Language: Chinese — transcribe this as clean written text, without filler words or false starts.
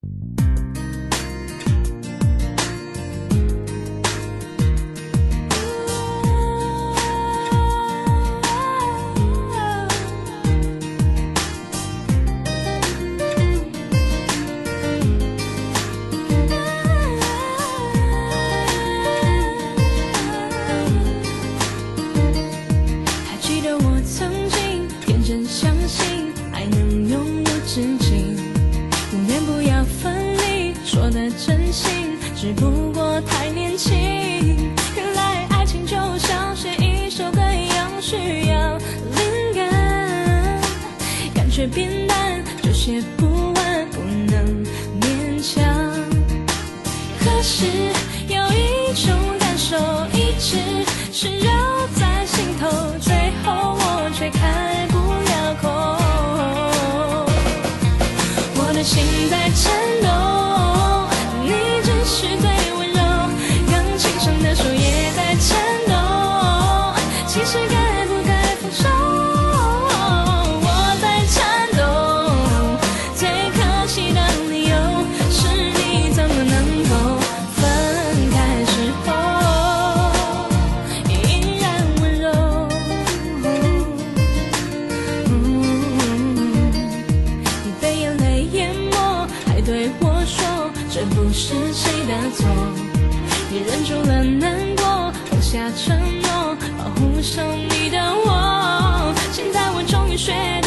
真心只不过太年轻，原来爱情就像写一首歌一样需要灵感，感觉变淡就写不完，不能勉强。可是有一种感受一直是绕在心头，最后我却开不了口，我的心在颤抖。是最温柔，钢琴上的手也在颤抖。其实该不该放手？我在颤动，最可惜的理由是你怎么能够分开时候依然温柔？你被眼泪淹没，还对我说这不是谁的错，你忍住了难过，放下承诺，保护上你的我。现在我终于学